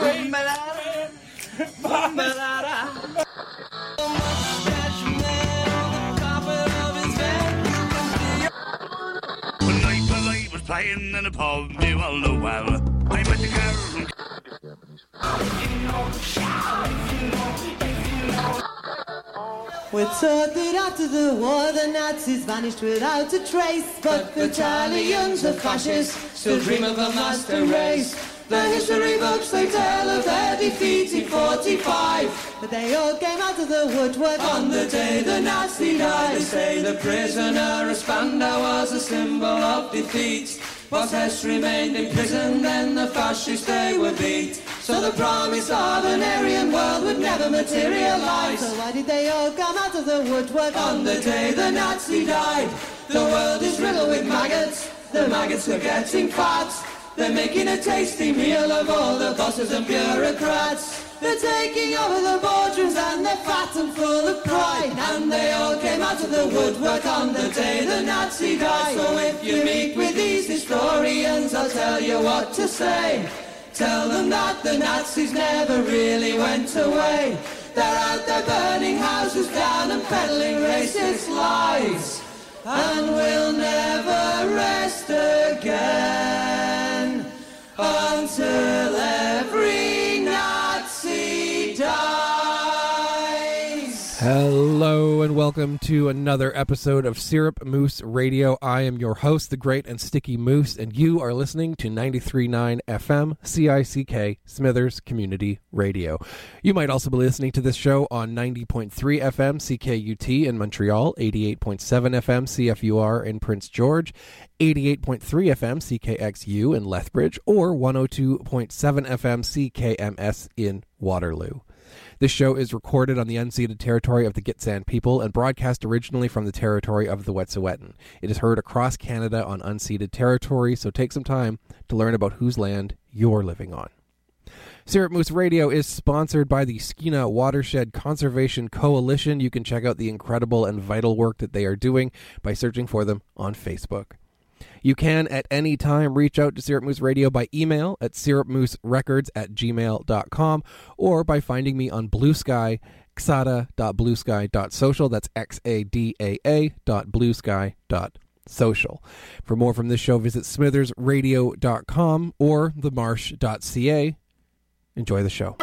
Playing in a pub, you all know well. I met the girl from... We're told that after the war the Nazis vanished without a trace, but the Italians, the fascists, still dream of a master race. The history books, they tell of their defeat in 45, but they all came out of the woodwork on the day the Nazi died. They say the prisoner of Spandau was a symbol of defeat. Whilst Hess remained in prison, then the fascists they were beat. So the promise of an Aryan world would never materialize. So why did they all come out of the woodwork on the day the Nazi died? The world is riddled with maggots, the maggots are getting fat. They're making a tasty meal of all the bosses and bureaucrats. They're taking over the boardrooms and they're fat and full of pride. And they all came out of the woodwork on the day the Nazi died. So if you meet with these historians, I'll tell you what to say. Tell them that the Nazis never really went away. They're out there burning houses down and peddling racist lies. And we'll never rest again until every Nazi dies. Hello and welcome to another episode of Syrup Moose Radio. I am your host, the great and sticky Moose, and you are listening to 93.9 FM CICK Smithers Community Radio. You might also be listening to this show on 90.3 FM CKUT in Montreal, 88.7 FM CFUR in Prince George, 88.3 FM CKXU in Lethbridge, or 102.7 FM CKMS in Waterloo. This show is recorded on the unceded territory of the Gitxsan people and broadcast originally from the territory of the Wet'suwet'en. It is heard across Canada on unceded territory, so take some time to learn about whose land you're living on. Syrup Moose Radio is sponsored by the Skeena Watershed Conservation Coalition. You can check out the incredible and vital work that they are doing by searching for them on Facebook. You can at any time reach out to Syrup Moose Radio by email at syrupmooserecords@gmail.com or by finding me on Blue Sky, xada.bluesky.social. That's xadaa.bluesky.social. For more from this show, visit smithersradio.com or themarsh.ca. Enjoy the show.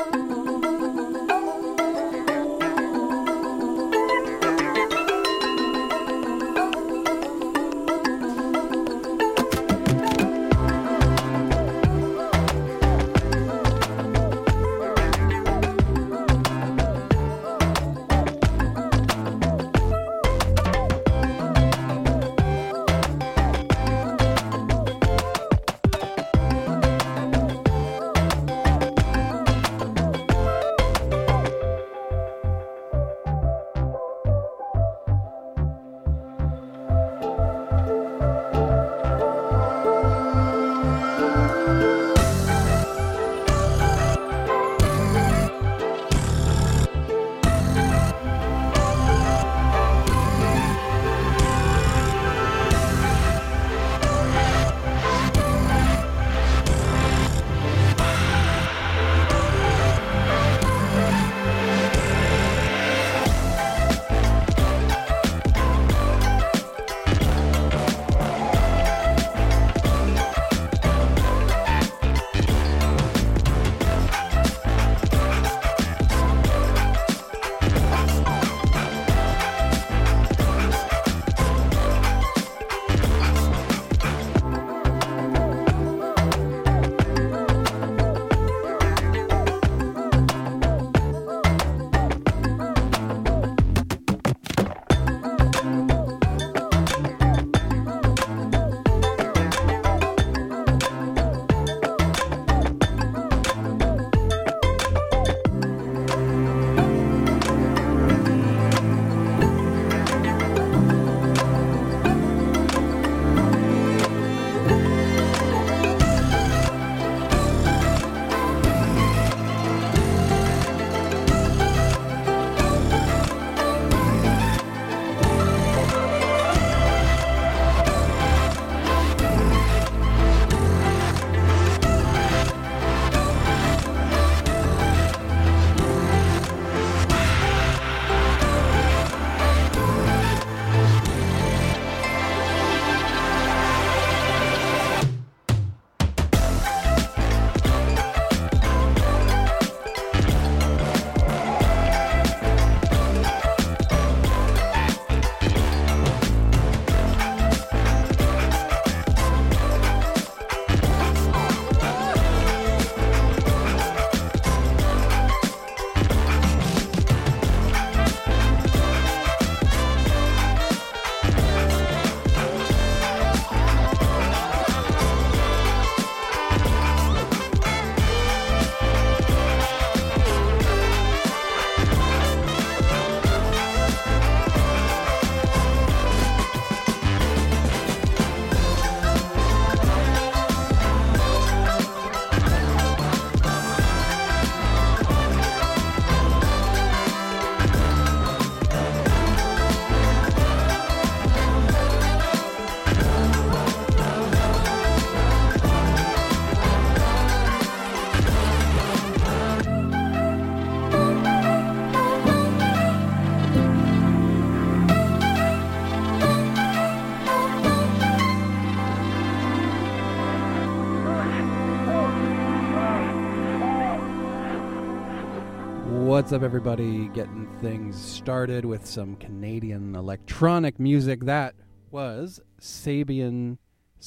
What's up, everybody? Getting things started with some Canadian electronic music. That was Sabian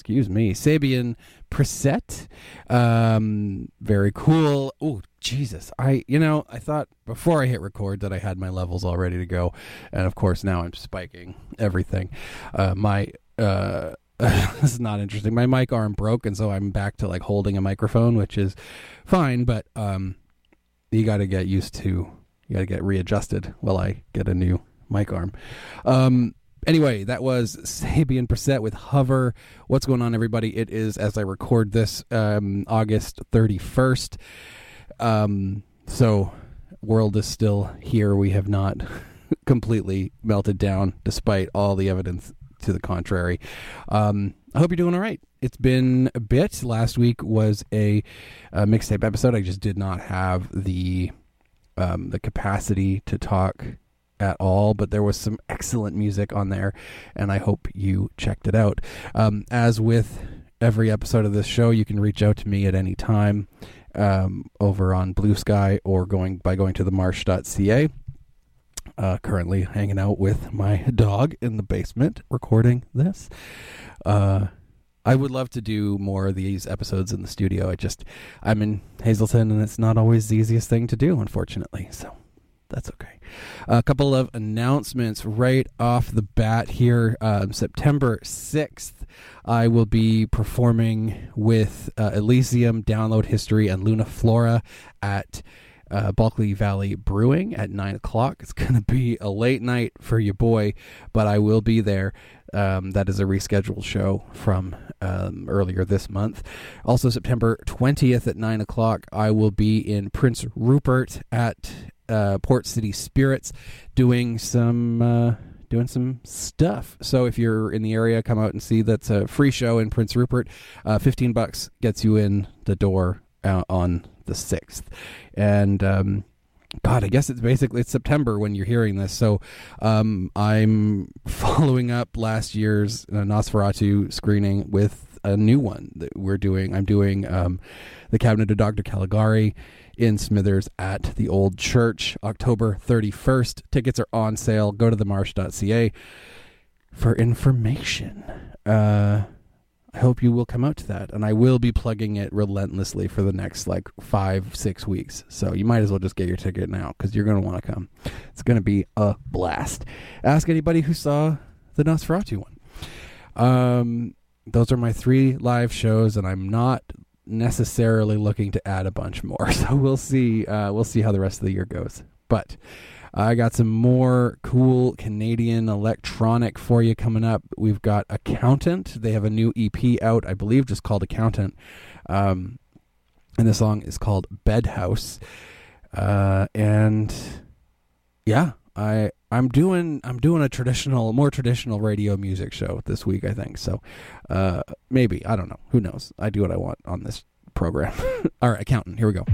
Preset. Very cool. Oh, Jesus. I thought before I hit record that I had my levels all ready to go. And of course, now I'm spiking everything. This is not interesting. My mic arm broke, and so I'm back to like holding a microphone, which is fine, but you got to get readjusted while I get a new mic arm. Anyway, that was Sabian Preset with Hover. What's going on, everybody? It is, as I record this, August 31st. So world is still here. We have not completely melted down despite all the evidence to the contrary. I hope you're doing all right. It's been a bit. Last week was a mixtape episode. I just did not have the capacity to talk at all, but there was some excellent music on there, and I hope you checked it out. As with every episode of this show, you can reach out to me at any time over on Blue Sky or going to themarsh.ca. Currently hanging out with my dog in the basement recording this. I would love to do more of these episodes in the studio. I'm in Hazleton, and it's not always the easiest thing to do, unfortunately. So that's okay. A couple of announcements right off the bat here. September 6th, I will be performing with Elysium, Download History, and Luna Flora at Bulkley Valley Brewing at 9 o'clock. It's going to be a late night for your boy, but I will be there. That is a rescheduled show from earlier this month. Also, September 20th at 9 o'clock, I will be in Prince Rupert at Port City Spirits doing some stuff. So if you're in the area, come out and see. That's a free show in Prince Rupert. $15 gets you in the door on the 6th. And God, I guess it's September when you're hearing this. So I'm following up last year's Nosferatu screening with a new one that I'm doing The Cabinet of Dr. Caligari in Smithers at the Old Church, October 31st. Tickets are on sale. Go to themarsh.ca for information. I hope you will come out to that, and I will be plugging it relentlessly for the next 5-6 weeks. So you might as well just get your ticket now, because you're going to want to come. It's going to be a blast. Ask anybody who saw the Nosferatu one. Those are my 3 live shows, and I'm not necessarily looking to add a bunch more. So we'll see. We'll see how the rest of the year goes. But I got some more cool Canadian electronic for you coming up. We've got Accountant. They have a new EP out, I believe, just called Accountant. And the song is called Bedhouse. And yeah, I'm doing a more traditional radio music show this week, I think. So maybe, I don't know. Who knows? I do what I want on this program. All right, Accountant, here we go.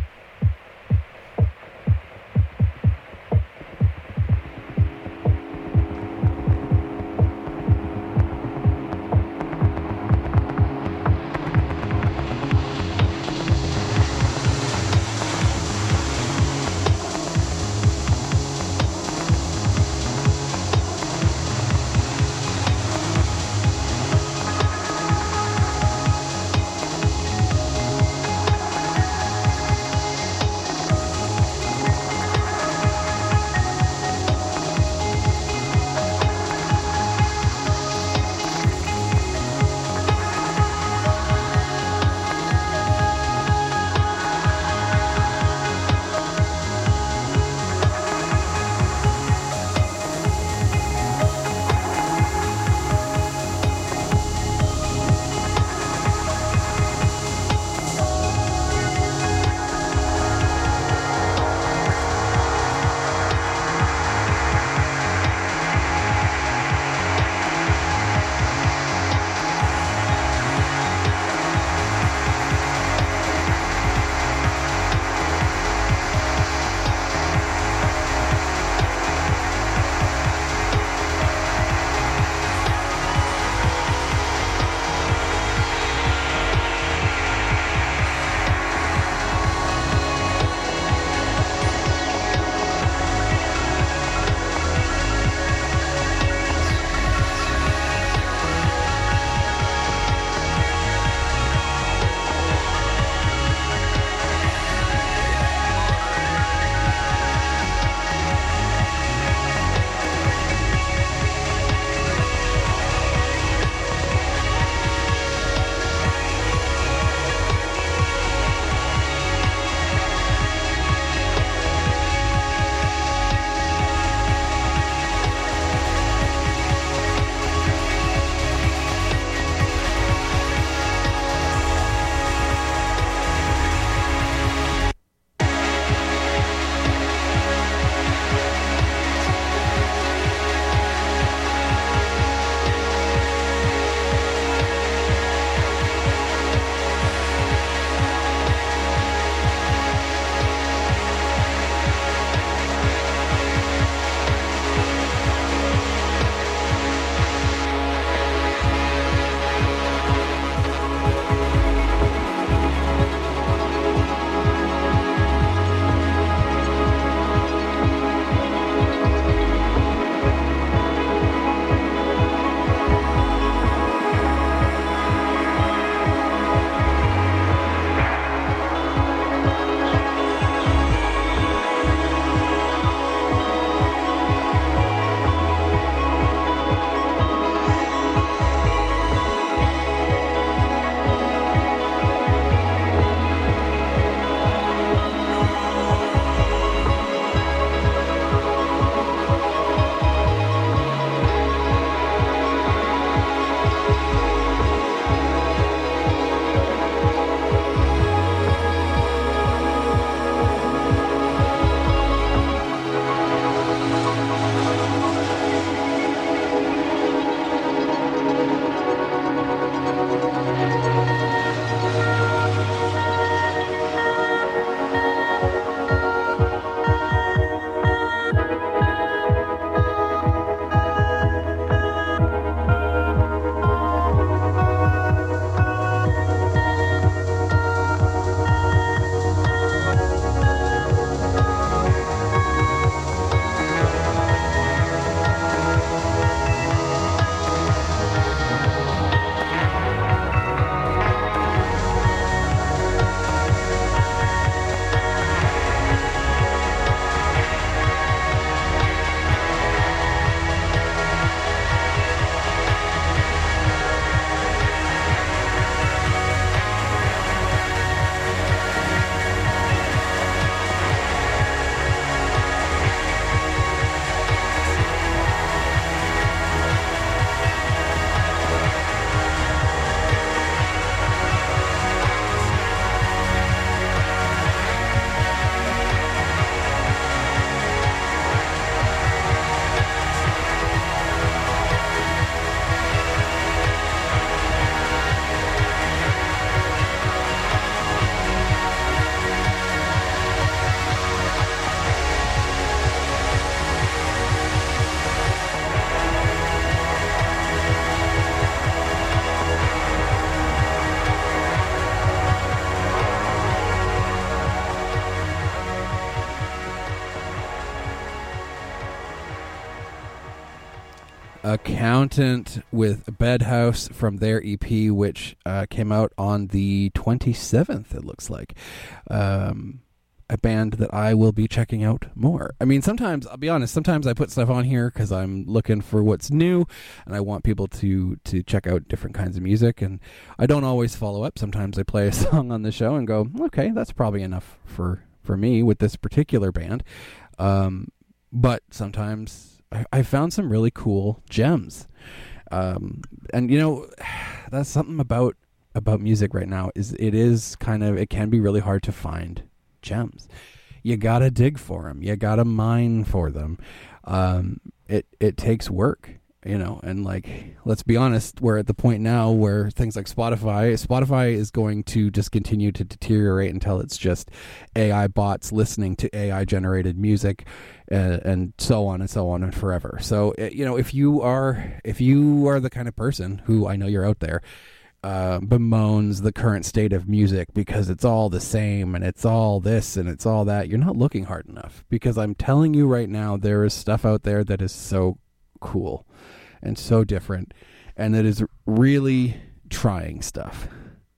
Accountant with Bedhouse from their EP, which came out on the 27th, it looks like. A band that I will be checking out more. I mean, sometimes, I'll be honest, sometimes I put stuff on here because I'm looking for what's new and I want people to check out different kinds of music, and I don't always follow up. Sometimes I play a song on the show and go, okay, that's probably enough for me with this particular band. But sometimes I found some really cool gems. And, you know, that's something about music right now is it can be really hard to find gems. You gotta dig for them. You gotta mine for them. It takes work, you know, and like, let's be honest, we're at the point now where things like Spotify is going to just continue to deteriorate until it's just AI bots listening to AI generated music, and so on and so on and forever. So, you know, if you are the kind of person who, I know you're out there, bemoans the current state of music because it's all the same and it's all this and it's all that, you're not looking hard enough, because I'm telling you right now, there is stuff out there that is so cool and so different, and that is really trying stuff,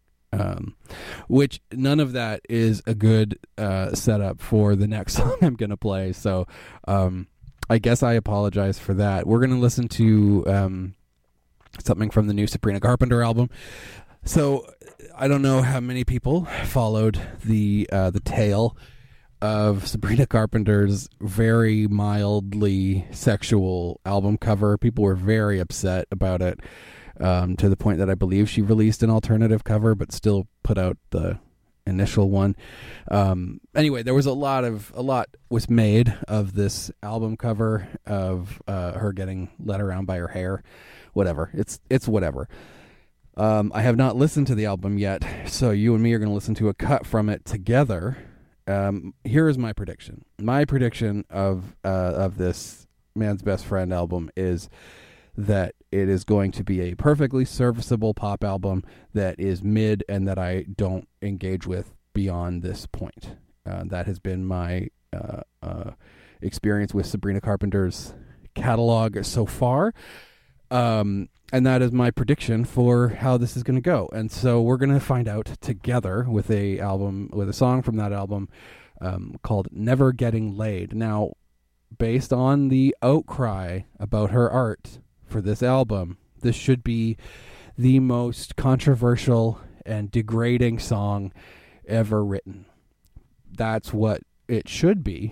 which none of that is a good setup for the next song I'm going to play. So I guess I apologize for that. We're going to listen to something from the new Sabrina Carpenter album. So I don't know how many people followed the tale of Sabrina Carpenter's very mildly sexual album cover. People were very upset about it, to the point that I believe she released an alternative cover but still put out the initial one. Anyway, there was a lot was made of this album cover of her getting led around by her hair. Whatever. It's whatever. I have not listened to the album yet, so you and me are going to listen to a cut from it together. Here is my prediction. My prediction of this Man's Best Friend album is that it is going to be a perfectly serviceable pop album that is mid and that I don't engage with beyond this point. That has been my experience with Sabrina Carpenter's catalog so far. And that is my prediction for how this is going to go. And so we're going to find out together with a song from that album called Never Getting Laid. Now, based on the outcry about her art for this album, this should be the most controversial and degrading song ever written. That's what it should be.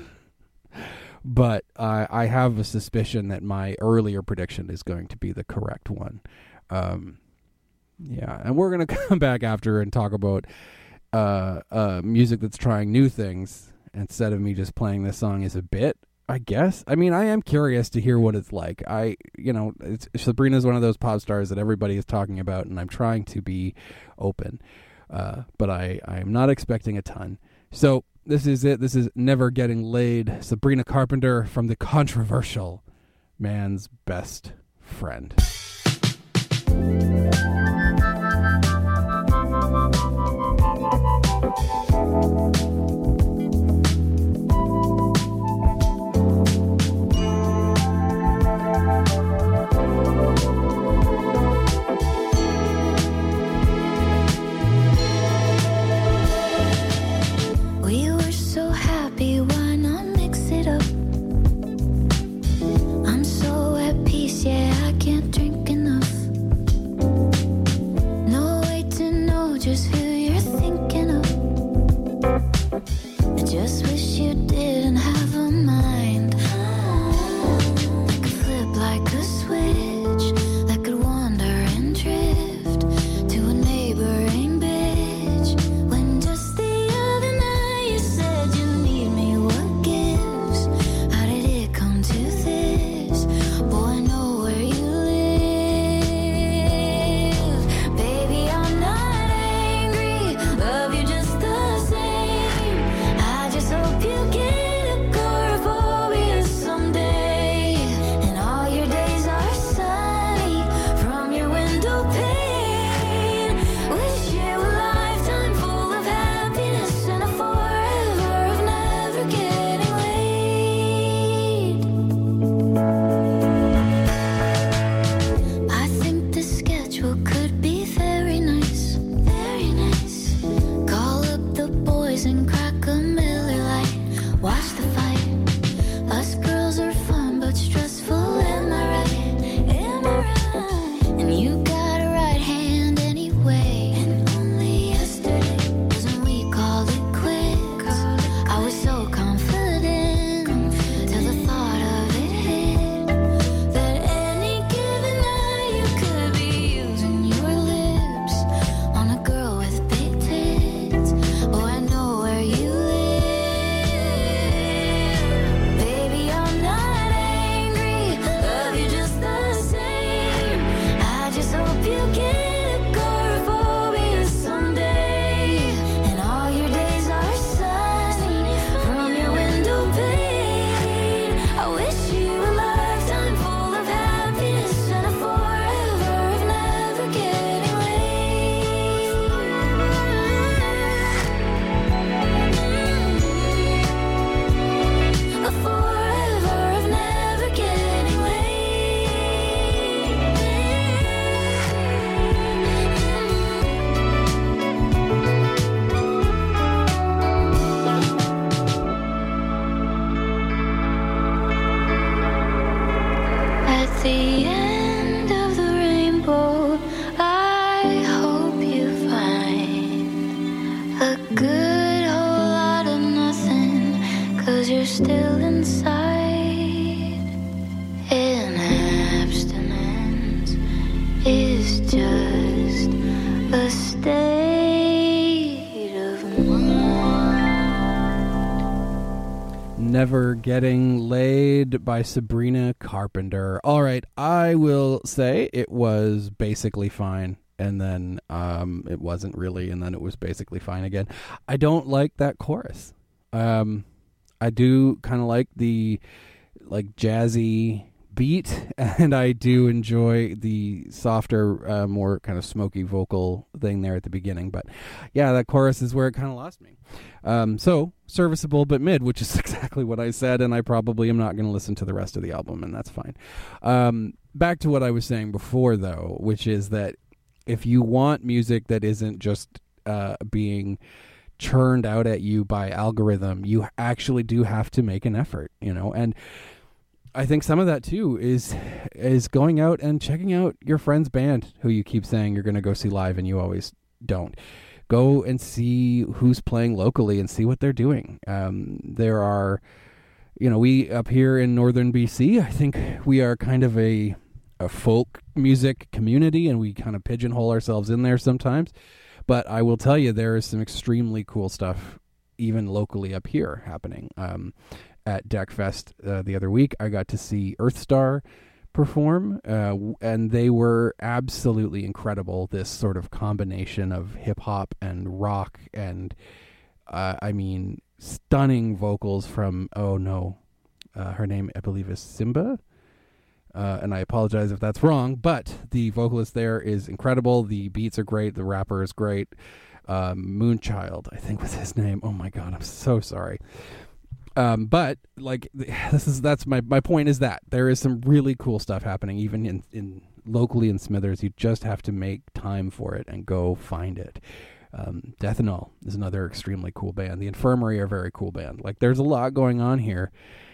But I have a suspicion that my earlier prediction is going to be the correct one. Yeah, and we're going to come back after and talk about music that's trying new things instead of me just playing this song as a bit, I guess. I mean, I am curious to hear what it's like. Sabrina's one of those pop stars that everybody is talking about, and I'm trying to be open. But I am not expecting a ton. So this is it. This is Never Getting Laid, Sabrina Carpenter from the controversial Man's Best Friend. I'm so at peace, yeah, I can't drink enough. and crack a Miller Lite. Watch the fight. Us girls are fun but stressful. Am I right? Am I right? And you got a right hand anyway. And only yesterday was when we called it quits. I was so confident till the thought of it hit. That any given night you could be using your lips on a girl with big tits. Oh, I know where you live. Baby, I'm not angry. Love you just the same. I just hope you get agoraphobia someday. And all your days are sunny from your window pane. I wish you a lifetime full of happiness and a forever of never getting late. A forever of never getting At the end of the rainbow, I hope you find a good whole lot of nothing, 'cause you're still inside. And abstinence is just a state of mind. Never Getting Laid by Sabrina Carpenter. All right, I will say it was basically fine, and then it wasn't really, and then it was basically fine again. I don't like that chorus. I do kind of like the jazzy beat, and I do enjoy the softer, more kind of smoky vocal thing there at the beginning. But yeah, that chorus is where it kind of lost me. So serviceable but mid, which is exactly what I said, and I probably am not going to listen to the rest of the album, and that's fine. Back to what I was saying before, though, which is that if you want music that isn't just being churned out at you by algorithm, you actually do have to make an effort, and I think some of that too is going out and checking out your friend's band who you keep saying you're going to go see live and you always don't. Go and see who's playing locally and see what they're doing. There are, we up here in northern BC, I think we are kind of a folk music community, and we kind of pigeonhole ourselves in there sometimes. But I will tell you, there is some extremely cool stuff even locally up here happening. At Deckfest the other week, I got to see Earthstar perform, and they were absolutely incredible. This sort of combination of hip-hop and rock and, stunning vocals from, her name, I believe, is Simba, and I apologize if that's wrong, but the vocalist there is incredible. The beats are great. The rapper is great. Moonchild, I think was his name. Oh, my God, I'm so sorry. But that's my point is that there is some really cool stuff happening even in locally in Smithers. You just have to make time for it and go find it. Death and All is another extremely cool band. The Infirmary are a very cool band. There's a lot going on here.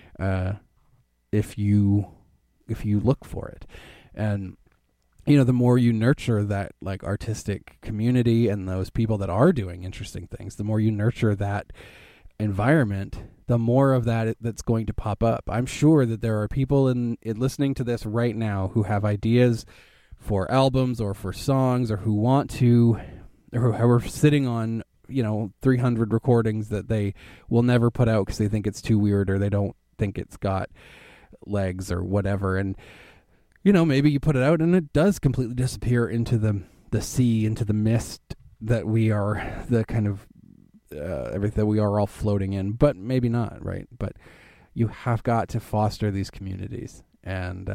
If you look for it, and the more you nurture that artistic community and those people that are doing interesting things, the more you nurture that environment, the more of that's going to pop up. I'm sure that there are people in listening to this right now who have ideas for albums or for songs, or who want to, or who are sitting on 300 recordings that they will never put out because they think it's too weird, or they don't think it's got legs or whatever. And maybe you put it out and it does completely disappear into the sea, into the mist that we are, the kind of everything we are all floating in, but maybe not, right? But you have got to foster these communities, and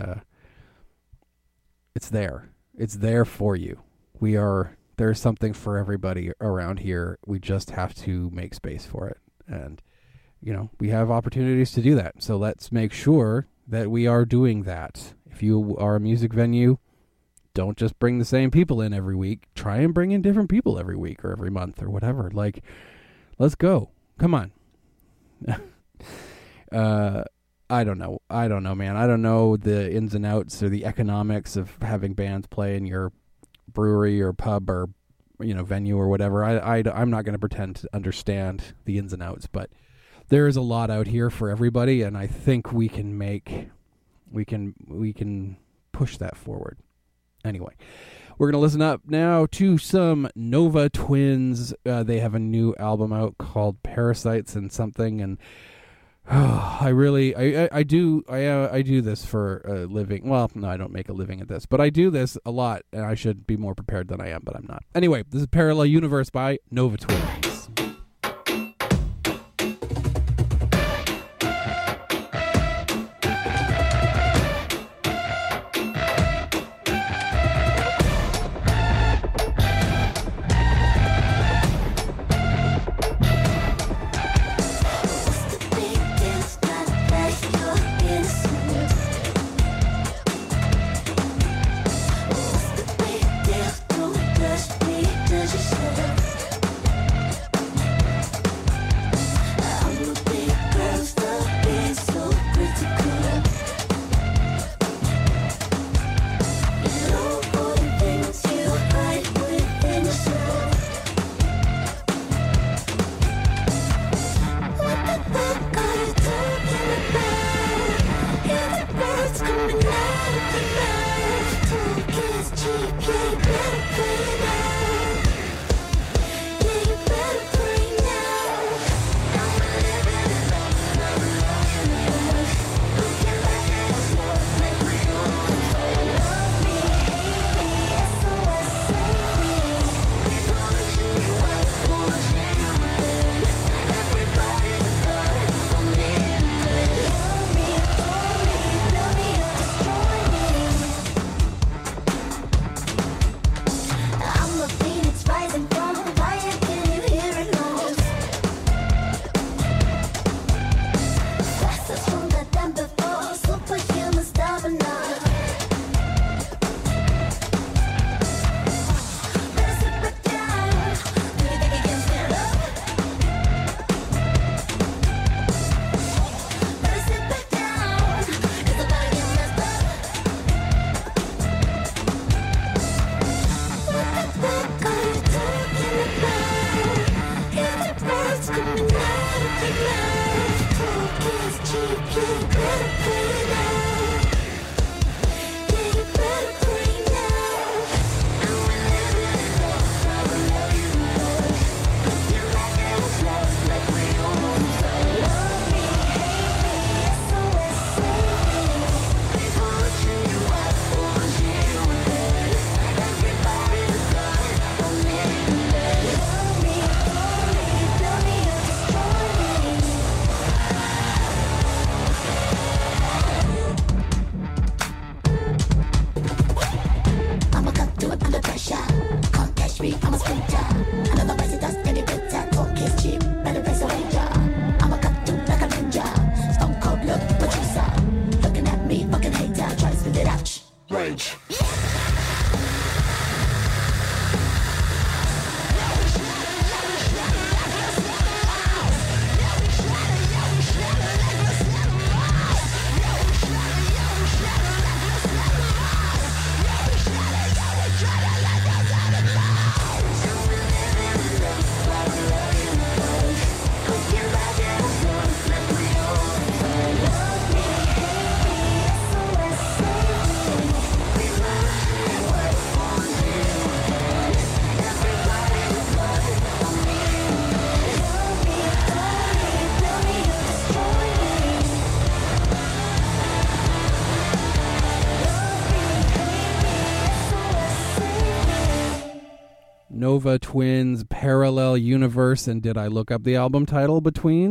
it's there for you. There's something for everybody around here. We just have to make space for it, and we have opportunities to do that. So let's make sure that we are doing that. If you are a music venue, don't just bring the same people in every week. Try and bring in different people every week or every month or whatever. Let's go. Come on. I don't know, man. I don't know the ins and outs or the economics of having bands play in your brewery or pub or, venue or whatever. I'm not going to pretend to understand the ins and outs, but there is a lot out here for everybody, and I think we can push that forward. Anyway, we're going to listen up now to some Nova Twins. They have a new album out called Parasites and something, and I do this for a living. Well, no, I don't make a living at this, but I do this a lot, and I should be more prepared than I am, but I'm not. Anyway, this is Parallel Universe by Nova Twins. Nova Twins, Parallel Universe, and did I look up the album title between?